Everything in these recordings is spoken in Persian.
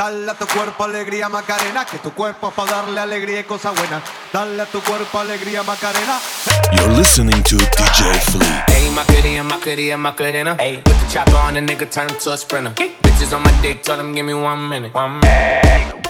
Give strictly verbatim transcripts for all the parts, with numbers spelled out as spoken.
Dale a tu cuerpo alegría Macarena, que tu cuerpo es para darle alegría y cosas buenas. Dale a tu cuerpo alegría Macarena. You're listening to D J Flea. Hey, Macarena, Macarena, Macarena. Hey, put the chopper on the nigga, turn him to a sprinter. Bitches on my dick, tell them give me one minute. One minute.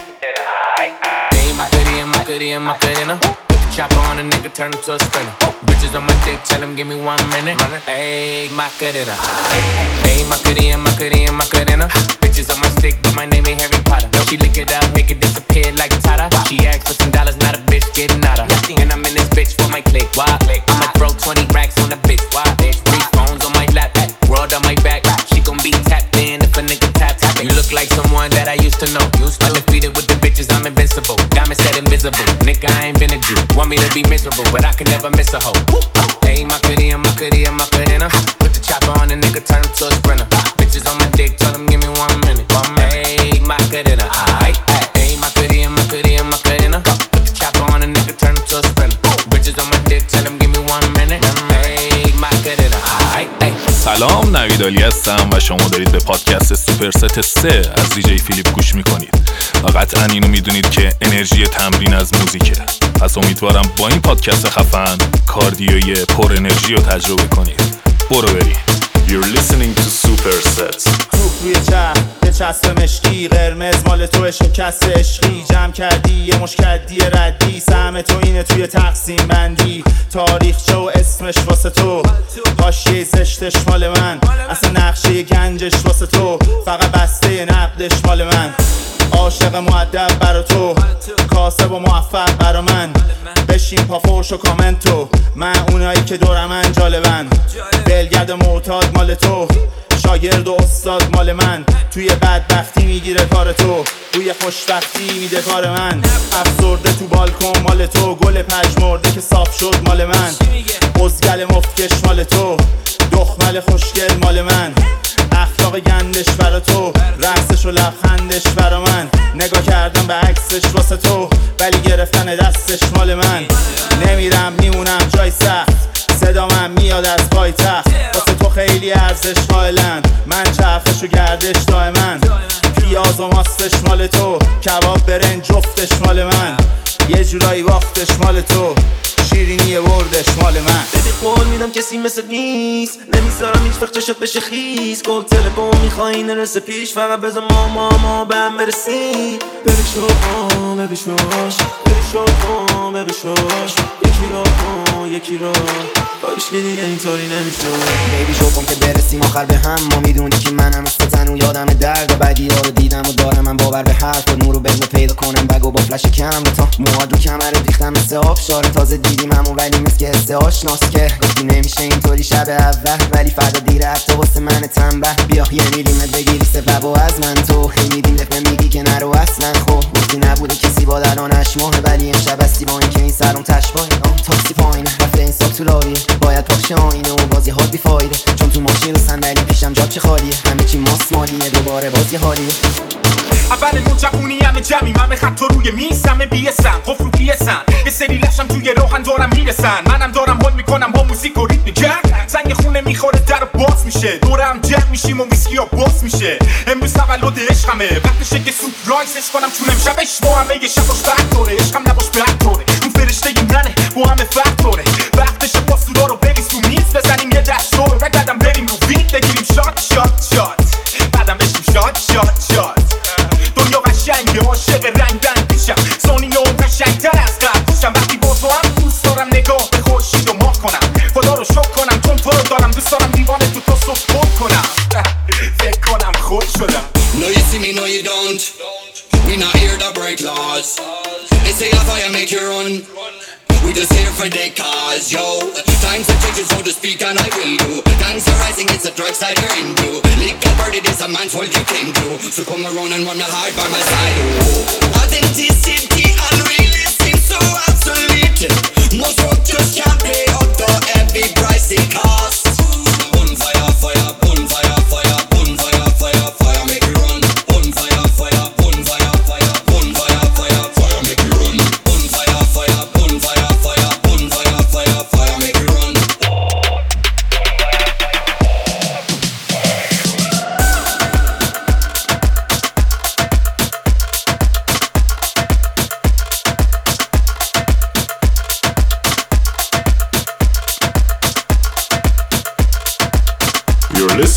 Hey, Macarena, Macarena, Macarena. Chopper on a nigga, turn him to a sprinter. Bitches on my dick, tell him give me one minute. Hey, Macarena. Hey, Macarena, Macarena, Macarena. Bitches on my stick, but my name ain't Harry Potter. She lick it up, make it disappear like Tata. She asked for some dollars, not a bitch getting nada. And I'm in this bitch for my click. Why? I'ma throw twenty racks on the bitch. Why? Three phones on my lap, world on my back. She gon' be tapped in if a nigga tap tap. You look like someone that I used to know. Undefeated with the bitches, I'm invincible. Diamond said invisible. Nigga, I ain't been a Jew. Want me to be miserable, but I can never miss a hoe. Hey, Macarena, Macarena, Macarena. Put the chopper on a nigga, turn him to a sprinter. Bitches on my dick, tell them give me one minute. One minute. Hey, Macarena. Hey, Macarena, Macarena, Macarena. Put the chopper on a nigga, turn him to a sprinter. Bitches on my dick, tell them give me one minute. Hey, Macarena. سلام، نوید علی هستم و شما دارید به پادکست سوپرست سه از دی جی فیلیپ گوش میکنید و قطعا اینو میدونید که انرژی تمرین از موزیکه. پس امیدوارم با این پادکست خفن کاردیوی پر انرژی رو تجربه کنید. برو بریم. You're listening to Supersets. توپ روی چه یه چسب مشکی قرمز مال تو شکست عشقی جمع کردی یه مشکدی ردی سهم تو اینه توی تقسیم بندی تاریخچه و اسمش واسه تو حاشیه زشتش مال من اصلا نقشه گنجش واسه تو فقط بسته نقدش مال من عاشق مؤدب برا تو کاسب و موفق برا من بشین پا فوش و کامنتو من اونایی که دور من جالبن بلگرد معتاد مال تو شاگرد و استاد مال من توی بدبختی میگیره کار تو روی خوشبختی میده کار من افسرده تو بالکن مال تو گل پژمرده که صاف شد مال من بزگل مفتکش مال تو دخمل خوشگل مال من اخلاق گندش برا تو رقصش و لبخندش برا من نگاه کردم به عکسش واسه تو ولی گرفتن دستش مال من نمیرم میمونم جای سخت صدا من میاد از پایتخت واسه تو خیلی ارزش قائلن من چرخش و گردش دائما پیاز و ماستش مال تو کباب برنج جفتش مال من یه جورایی باختش مال تو شیرینی بردش مال من بده قول میدم کسی مثل نیست نمیذارم هیچ وقت چشت بشه خیز گل تلفن میخوایی نرسه پیش فقط بذار ما ما ما به هم برسیم ببیشو آه ببیشوش ببیشو آه ببیشوش یکی را آه یکی را باش که دیگه اینطوری نمیشه بیبی شو کن که برسیم آخر به هم ما میدونی که منم از تنو یادم درد و بعدی ها رو دیدم و دارم من باور به حرف و نورو بزن پیدا کنم بگو با فلش کم تا موهاد رو کمر ریختم مثل آب شاره تازه دیدیم همون ولی مثل که حس آشناست که گفتی نمیشه اینطوری شب اول ولی فردا دیره حتی واسه من تنبه بیا یه میلیمت بگیری سبب و از من تو هی میدیم دفعه میگی که نرو اصلا خب گفتی نبوده کسی با درانش ماه ولی امشب هستی با این که این سرم تشباه تاکسی پایینه رفته این ساک تو لاویه باید پاکشه آینه و بازی ها بیفایده چون تو ماشین رو صندلی پیشم جاب چه خالیه همه چی ماست مالیه دوباره بازی حالیه اول نوجوانی همه جمعی همه خط روی میز همه بیسن قفل رو پیسن یه سری لشم توی روحن دارم میرسن منم دارم حال میکنم با موزیک و ریتم گرد زنگ خونه میخوره در باز میشه دورم جمع میشیم و ویسکی ها باز میشه امروز تولد عشقمه وقتشه که سورپرایزش کنم چون امشبش با همه یه شباش بد داره عشقم نباش بد داره اون فرشته منه با همه فرق داره وقتشه با سودا رو بریز تو میز بزنیم یه دست رو و بعدم بریم رو بیت بگیریم شات شات شات بعدم بشیم شات شات شات دنیا قشنگه عاشق رنگ رنگ پیشم ثانیه اون قشنگتر از قبل پیشم وقتی با تو هم دوست دارم نگاه به خورشید و ماه کنم خدا رو شکر کنم چون تو رو دارم دوست دارم دیوانه تو تو سپورت کنم فکر کنم خود شدم No you see me, no you don't We not here to break laws They say a fire make you run We just here for the cause, yo Times are changing so to speak and I will do Gangs are rising, it's a drug side you're into Legal bird, it is a man's world you came to So come around and run the hard by my side, oh Authenticity and reality seems so obsolete Most rock just can't pay up the heavy price it costs Bonfire, fire, bonfire, fire, bonfire, fire, fire, make it run Bonfire, fire, bonfire, fire, bonfire, fire, fire, make it run Bonfire, fire, bonfire, fire, bonfire, fire, fire, make it run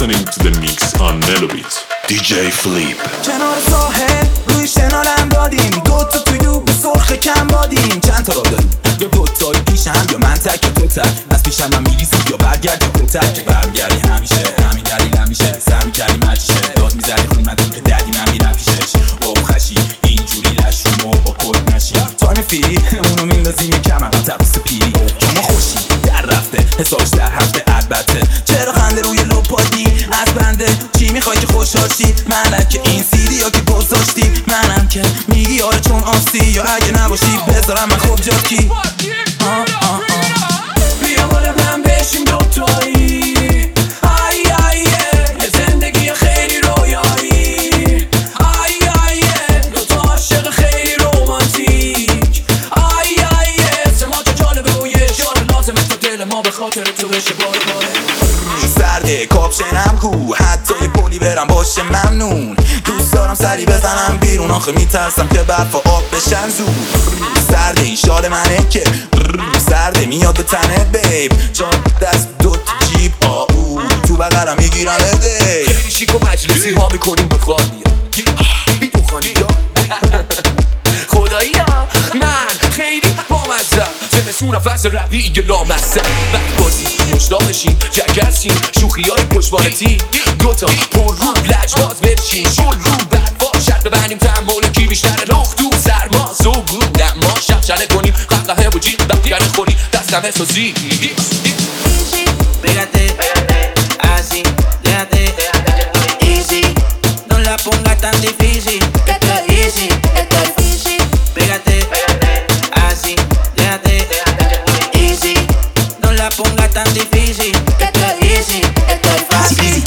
listening to the mix on Melobit. دی جی Flip. کنار ساحل روی شنالم دادیم، دوتا توی دوب سرخ کم بادیم. چند تا را داریم یا دوتایی پیشم یا من تک تو تک، از پیشم من میریزی یا برگرد یا تو تک. که برگردی همیشه همین دلیل همیشه سر میکردی مجیشه، داد میزدی خونمتون که دردی من میرم پیشش. او خشی اینجوری لشوم و با کل نشی تایم فیری اونو میندازیم یه کمر تبوس پیری. شما خوشی در رفته حسابش در هفته البته، چرا خنده روی لپادی از بنده؟ چی میخوای که خوشحال شی؟ منم که این سیدی ها که گذاشتی، منم که میگی آره چون آستی، یا اگه نباشی بذارم من خوب جا کی. آه آه آه. بیا بالا من بشیم دوتایی، آی آیه یه زندگی خیلی رویایی، آی آیه دوتا عاشق خیلی رومانتیک، آی آیه سماجا جالبه و یه جال لازمه تا دل ما به خاطر تو بشه باره باره. سرده کاپشنم کو حتی یه پولی برم باشه ممنون، دوست دارم سری بزنم بیرون آخه میترسم که برف و آب بشن زود. سرده این شال منه که سرده میاد به تنه بیب، چون دست دوت جیب آو تو بقرم میگیرم دی. خیلی شیک و مجلسی ها میکنیم به خانیه بی تو خانیه خدایی ها من خیلی بامزم زمستون فصل روی یه لامسته وقت بازی مشتاقشیم جگرسیم شوخی های پشوانتی دوتا پر رو لجباز برشیم شل رو برفا شرط ببندیم تنبول کی بیشتر لخت تو سرما سوگو نما شب چله کنیم قهقه و جیب وقتی گره خوریم دستم احساسی. Pégate, así, déjate, easy, no la pongas tan difícil, esto es easy, esto es easy. Pégate, así, déjate, easy, no la pongas tan difícil, esto es easy, esto es fácil.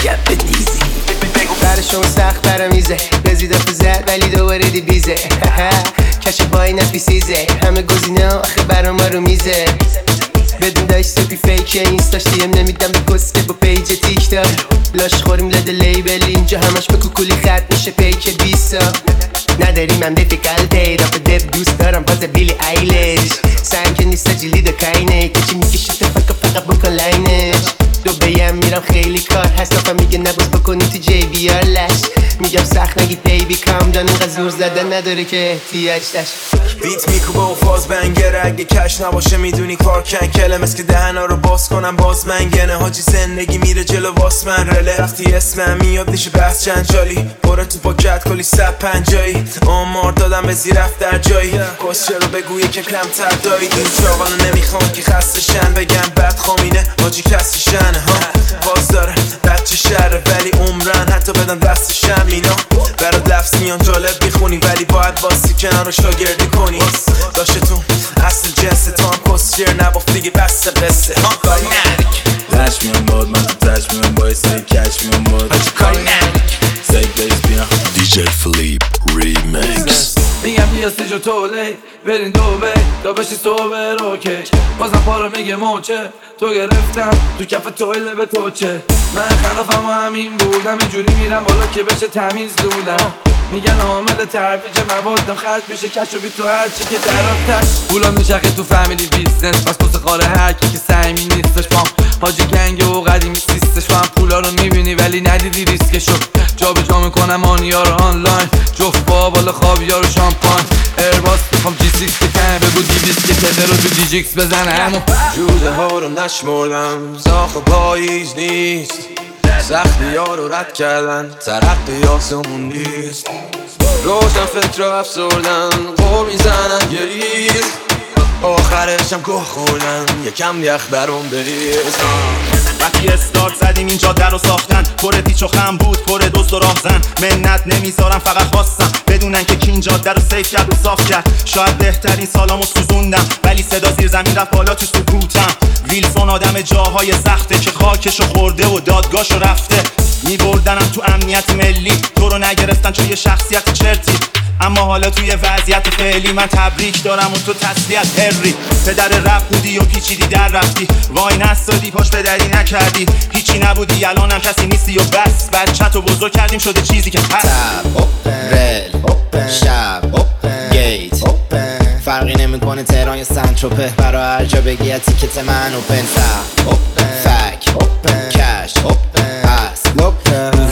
برشون سخت برمیزه رزیده فزد ولی دوباره دی بیزه کش پای نفی سیزه همه گزینه آخه برا ما رو میزه بدون داشت سپی فیکه اینستاش دیم نمیدم به کسکه با پیج تیک تاک لاش خوریم لده لیبل اینجا همش به کوکولی خط میشه پیک بیسا نداریم هم دفی کلته راپ دب دوست دارم باز بیلی ایلش سعیم که نیستا جلیدو کاینه کچی میکشه تفکر فقط بکن لاینش دو بیم میرم خیلی کار هست نفهم میگه نباز بکنی تو جی بی آر لش میگم سخت نگید بیبی کام دان اینقدر زور زدن نداره که احتیاج داشت. بیت میکوبه و فاز بنگره اگه کش نباشه میدونی کار کنکله مثل که دهنا رو باز کنم باز منگنه حاجی زندگی میره جلو واس من رله وقتی اسمم میاد میشه بحث چند جالی باره تو پاکت کلی سب پنجایی آمار دادم به زیرفت در جایی کسچه رو بگو یکم کمتر دایی این چاقانو نمیخوان که خسته شن بگم بد خامینه حاجی کسی شنه ها باز داره بچه شهره ولی عمرن حتی بدن دستشم اینا برات لفظ میان جالب میخونی ولی باید باسی کنار رو شاگردی کنی داشته تو اصل جنس تو هم کسچر نبافت دیگه بسته قصه ها کاری نرک لش میان باد من تو تش میان باید سری کش میان باد حاجی کاری نرک سیک بیس بیان دی جی Flip ریمیکس. میگم بیا سیج و تولی برین دوبه تا بشی سوبر اوکی بازم پارو میگه موچه تو گرفتم تو کف تویله به توچه من خلافم و همین بودم اینجوری میرم بالا که بشه تمیز دودم میگن عامل ترویج موادم خرج میشه کش و بی تو هرچی که در آتش پولا میچخه تو فامیلی بیزنس بس پس قاره هرکی که سعیمی نیستش بام حاجی کنگه و قدیمی سیستش من پولا رو میبینی ولی ندیدی ریسکشو جا به جا میکنم آنیا رو آنلاین جفت با بالا خوابیا رو شامپاین ایرباس میخوام جی سیکس بکنه بگو دی بیست که تده رو تو دی جیکس بزنه همون جوزه ها رو نشمردم زاخ پاییز نیست سختی ها رو رد کردن ترقی آسمون نیست روشن فکر رو افسردن قور میزنن گریز آخرشم گوه خوردن یکم یخ برام بریز وقتی استارت زدیم این جاده رو ساختن پر پیچ و خم بود پر دوست و راهزن منت نمیذارم فقط خواستم بدونن که کی این جاده رو سیف کرد و صاف کرد شاید بهترین سالامو سوزوندم ولی صدا زیر زمین رفت بالا تو سکوتم ویلسون آدم جاهای سخته که خاکشو خورده و دادگاهشو رفته میبردنم تو امنیت ملی تو رو نگرفتن چون یه شخصیت چرتی اما حالا توی وضعیت فعلی من تبریک دارم و تو تسلیت هری پدر رپ بودی و پیچیدی در رفتی وای نستادی پاش به دری نکردی هیچی نبودی الانم کسی نیستی و بس بچه تو بزرگ کردیم شده چیزی که هست تب رل شب گیت فرقی نمیکنه تهران یا سنتروپه برای هر جا بگی تیکت من اوپن تب فک کش هست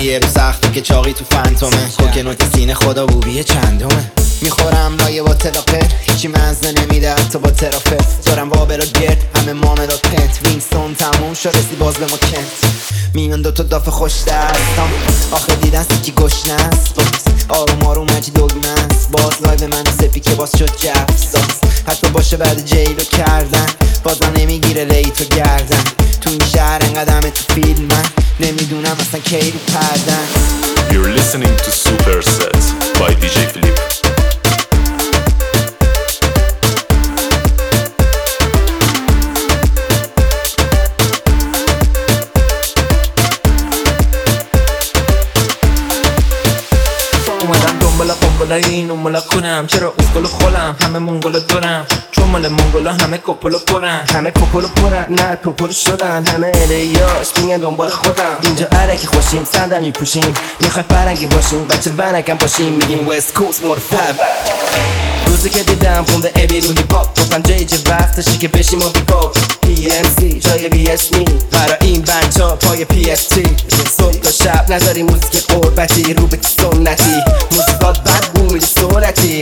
یه رو سخته که چاقی تو فنتومه کوکنوت سینه خدا بوبیه چندمه میخورم لایه با تلاپر هیچی مزه نمیده حتی با ترافت دارم وابرا گرد همه مامداد پنت وینستون تموم شد رسی باز به ما کنت میمن دوتا دافه خوش دستم آخه دیدن سیکی گشنست باز آروم آروم هرچی دوگمه است باز لایو من سپی که باز شد جفزاز حتی باشه بعد جیلو کردن بازم نمیگیره لیتو گردن تو این شهر انقدمه تو فیلم من نمیدونم اصلا کی رو پردن. You're listening to Superset by دی جی Philip. اومدم دنبالا قنبالا این اونبالا کنم چرا اسکلو خولم همه منگولو دارم چون مال منگولا همه کپولو پرن همه کپولو پرن نه کپولو شدن همه الیاس میگن دنبال خودم اینجا عرکی خوشیم صندل میپوشیم میخوای فرنگی باشیم بچه ونکم باشیم میگیم وست کوست مرفب روزی که دیدم خونده ای بیرونی پاپ گفتم جای جه وقتشی که بشیم و بیپاپ پی ام سی جای بی اس می برای این بچه ها پای پی اس تی صبح تا شب نداری موزیک قربتی رو به سنتی موزیکات بد بود سرعتی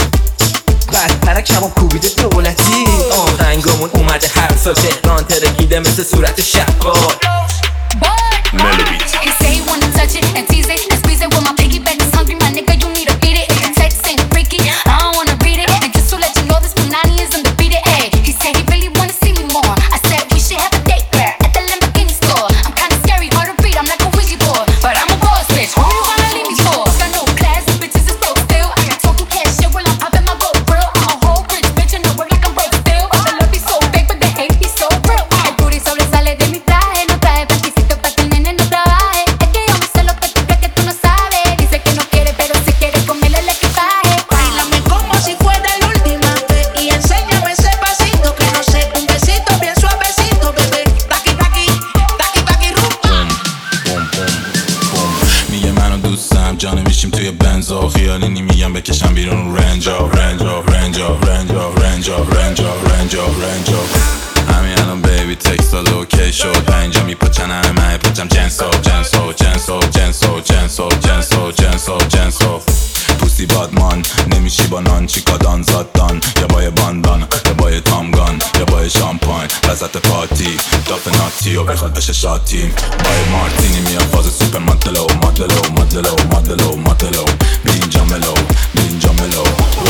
بعد پرک شبام کوبیده دولتی آهنگامون اومده حرف تهران ترکیده مثل صورت شبکار Melobit. He say he wanna touch it and tease it and squeeze it with my piggyback is hungry, my nigga, you need to beat it. If the text ain't freaky, I don't wanna read it. And just to let you know, this Punani is undefeated. Ay, he said he really wanna see me more. I said we should have a date back at the Lamborghini store. I'm kinda scary, hard to read, I'm like a Ouija board, but I'm a boss bitch. Who you wanna leave me for? Got no class, these bitches is broke still. I got talking cash shit while I'm popping my gold grill. I'm a whole rich bitch and I work like I'm broke still. The love be so fake, but the hate be so real. El booty sobresale de mi traje, no trae panticito pa' que el nene no trabaje. Es que yo me sé lo que tú crees que tú no sabes. Dice que no quiere, pero si quiere comerle el equipaje. Báilame como si fuera la última vez y enséñame ese pasito que no sé, un besito bien suavecito, bebé. Taqui taqui, taqui taqui rumba. بوم بوم بوم میگه منو دوستم جانه میشیم توی بنزا خیالی میگم بکشم بیرون رنجا رنجا رنجا رنجا رنجا رنجا رنجا رنجا همین الان بیبی تکست داد اوکی شد پنجا میپچن همه پچم جنسو جنسو جنسو جنسو جنسو جنسو جنسو جنسو پوستی بادمان نمیشی با نان چیکادان زادان یا بای باندان یا بای تامگان یا بای شامپاین وسط پاتی داف ناتی و بخواد بشه شاتیم بای مارتینی میاد فاز سوپر مدلو مدلو مدلو مدلو مدلو بی اینجا ملو بی اینجا ملو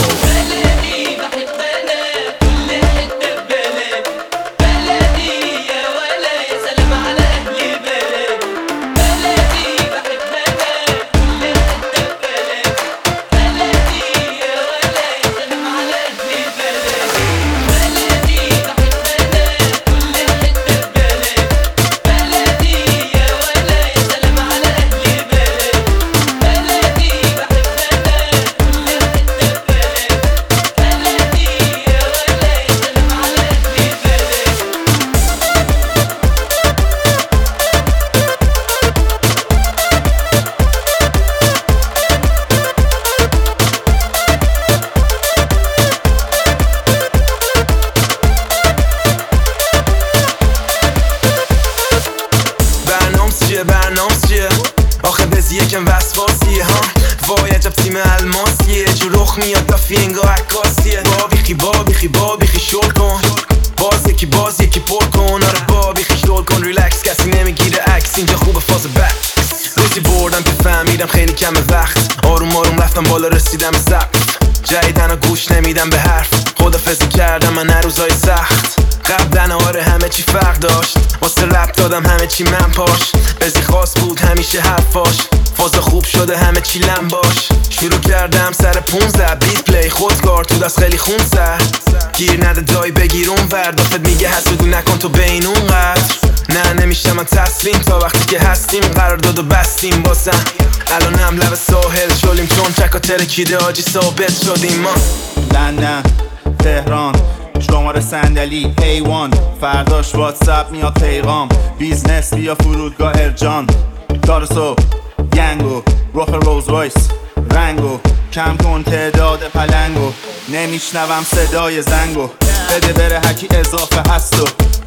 یکم وسواسیه ها وای عجب تیم الماسیه جو رخ میاد دافی انگاه عکاسیه با بیخی با بیخی با بیخی شل کن باز یکی باز یکی پر کن آره با بیخی شل کن ریلکس کسی نمیگیره عکس اینجا خوبه فاز بک روزی بردم که فهمیدم خیلی کم وقت آروم آروم رفتم بالا رسیدم سقف جدیدن و گوش نمیدم به حرف خدافظی کردم من هر روزای سخت قبلن آره همه چی فرق داشت واسه رپ دادم همه چی من پاش بزی خاص بود همیشه حرفاش فاز خوب شده همه چی لم باش شروع کردم سر پونزده بیت پلی خودکار تو دست خیلی خون سر گیر نده دای بگیر اون وردافت میگه حسودی نکن تو بین اون قدر نه نمیشه من تسلیم تا وقتی که هستیم قرار داد و بستیم باسم الان هم لب ساحل شلیم چون چکا ترکیده آجی ثابت شدیم ما لندن تهران شماره صندلی حیوان فرداش واتساپ میاد پیغام بیزنس بیا فرودگاه ارجان دار صبح گنگو روخ روز وایس رنگو کم کن تعداد پلنگو نمیشنوم صدای زنگو بده بره هکی اضافه هستو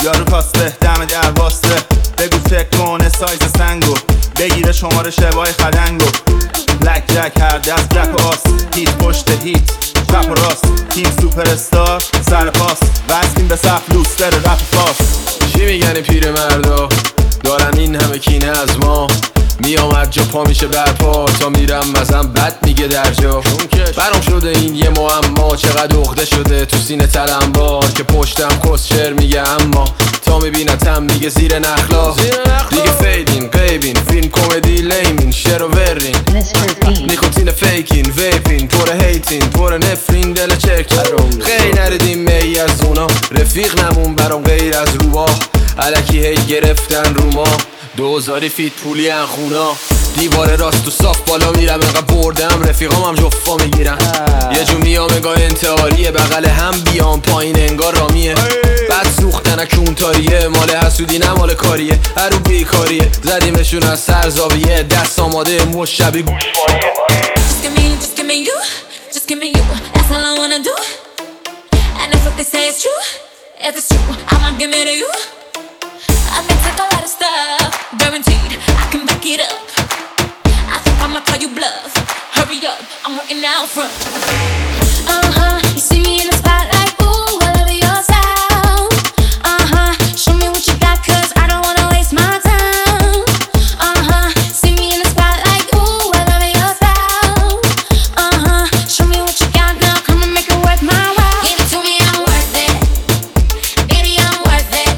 یارو کاسته دم در واسطه بگو چک کنه سایز سنگو بگیره شماره شبای خدنگو بلک جک هر دست جک و آس هیت پشت هیت چپ و راست تیم سوپر استار سر پاس وستیم به صف لوستر رپ فاس چی میگن پیر مردا دارن این همه کینه از ما میامد جا پا میشه برپا تا میرم مزم بد میگه در جا برام شده این یه معما چقدر عقده شده تو سینه تلم بار که پشتم کسچر میگه اما تا میبینتم میگه زیر نخلا دیگه فیدین قیبین فیلم کمدی لیمین شر و ورین نیکوتین فیکین ویپین پر هیتین پر نفرین دل چک خیلی نردیم می از اونا رفیق نمون برام غیر از روباه الکی هی گرفتن رو ما دوزاری فیت پولی ان خونا دیوار راست و صاف بالا میرم انقدر بردم رفیقام هم جفا میگیرم یه جو میام انگاه انتحاریه بغل هم بیام پایین انگار رامیه بعد سوختن اکون تاریه مال حسودی نه مال کاریه هرو بیکاریه زدیمشون از سر زاویه دست آماده مش شبی گوشوانیه Just give me, just give me you, just give me you, that's all I wanna do. And if what they say is true, if it's true, I'ma give it to you. I may take a lot of stuff, guaranteed I can back it up. I think I'ma call you bluff. Hurry up, I'm working out front. Uh huh, you see me in the spotlight, ooh, I love your style. Uh huh, show me what you got, 'cause I don't wanna waste my time. Uh huh, see me in the spotlight, ooh, I love your style. Uh huh, show me what you got now, come and make it worth my while. Give it to me, I'm worth it. Baby, I'm worth it.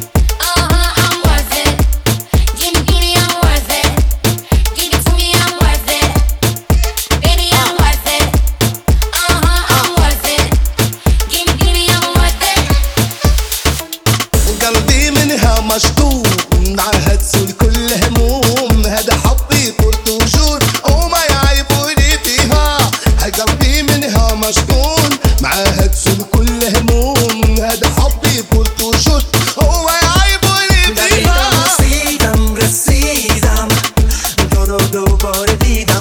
مشطوب عهد سول كل هموم هذا حبي بورتوجور وما يعيبوني فيها هاي قلبي منها مشطون معهد سول كل هموم هذا حبي بورتوجور وما يعيبوني فيها رسيدم رسيدم دورو دوباره دیدم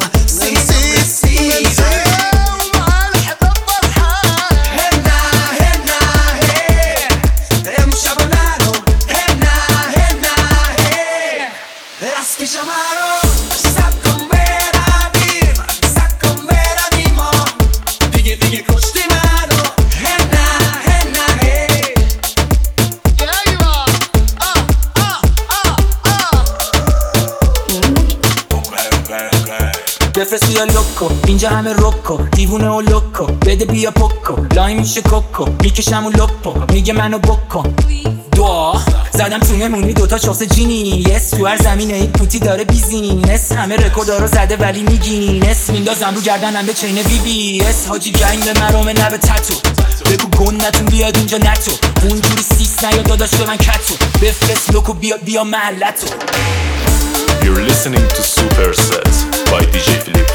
بفرست بیا لوکو اینجا همه روکو دیوونه و لوکو بده بیا پوکو لای میشه کوکو میکشم و لپو میگه منو بکن دعا زدم تو نمونی دوتا چاس جینی یس تو هر زمینه ای پوتی داره بیزینس همه رکوردا رو زده ولی میگینس میندازم رو گردنم به چین بی بی اس حاجی گنگ به مرامه نه به تتو بگو گندتون بیاد اینجا نتو اونجوری سیس نیا داداش به من کتو بفرست لوکو بیا بیا محلتو. You're listening to Super Set by دی جی Philip.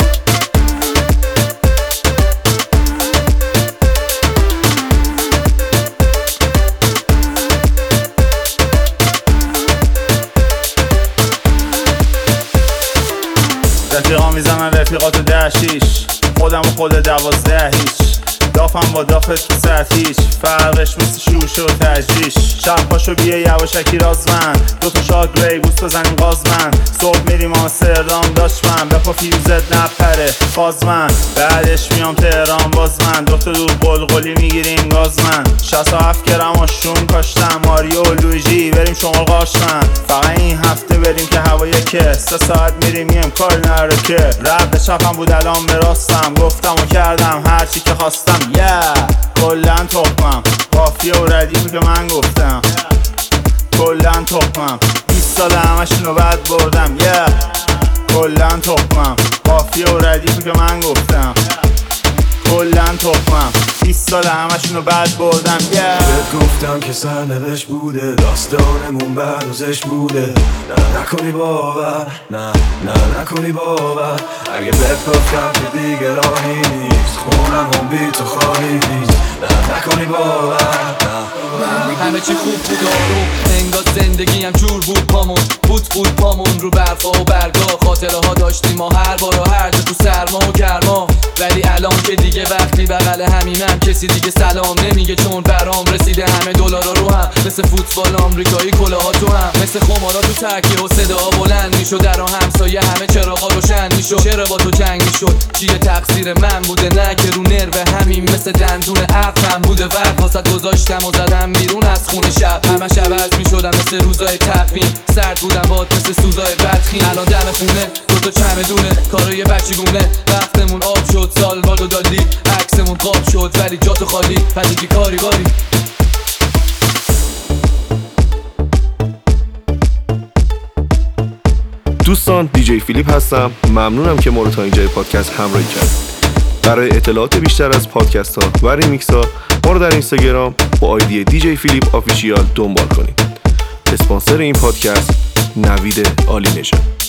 رفیقا میزنن رفیقاتو ده شیش خودم و خود دوازده هیچ دافم با دافت تو سطح هیچ فرقش مثل شوشه و تجریش شب پاشو بیا یواشکی رازمن دوتا شاد گری بوست بزنیم غازمن صبح میریم آمستردام داشت من بپا فیوزت نپره فازمن بعدش میام تهران باز من دوتا دور قلقلی میگیریم گازمن شصت و هفت گرم آشون کاشتم ماریو و لویجی بریم شمال قاشمن فقط این هفته بریم که هوای که سه ساعت میریم یم کار نره که رب به چپم بود الان به راستم گفتم و کردم هرچی که خواستم yeah. کلن تخمم قافیه و ردیفی که من گفتم کلن تخمم بیست سال همشونو بد بردم yeah. کلن تخمم قافیه و ردیفی که من گفتم کلن تخمم بیست سال همشونو بد بردم yeah. بهت گفتم که سرنوشت بوده داستانمون بردازش بوده نه نکنی باور نه نه نکنی باور اگه بپفتم که دیگه راهی نیست خونم هم بی تو خواهی نیست نه نکنی باور نه همه چی خوب بود آروم، انگار زندگیم جور بود پامون، بود بود پامون رو برفا و برگا. خاطره ها داشتیم ما هر بار و هر جا تو سرما و گرما. ولی الان که دیگه وقتی بغل همینم کسی دیگه سلام نمیگه، چون برام رسیده همه دلارا رو هم. مثل فوتبال آمریکایی کلاها تو هم، مثل خمارا تو تکیه و صدا بلند میشد، در همسایه همه چراغا روشن میشد. چرا با تو جنگ میشد؟ چیه تقصیر من بوده؟ نه که رو نرو همین مثل دندون عقلم بوده. وقت واسط گذاشتم و زدم بیرون از خونه شب، همه شب عوض میشدم مثل روزای تقویم. سرد بودم باد مثل سوزای بدخیم. الان دم خونه دو تا چمدونه کارای بچگونه. وقتمون آب شد، سال بادو دادی، عکسمون قاب شد ولی جا تو خالی. پس که کاری باری دوستان، دیجی فیلیپ هستم. ممنونم که ما رو تا اینجای پادکست همراهی کردید. برای اطلاعات بیشتر از پادکست ها و ریمیکس ها ما رو در اینستاگرام با آیدی دیجی فیلیپ آفیشیال دنبال کنید. اسپانسر این پادکست نوید عالی نژاد.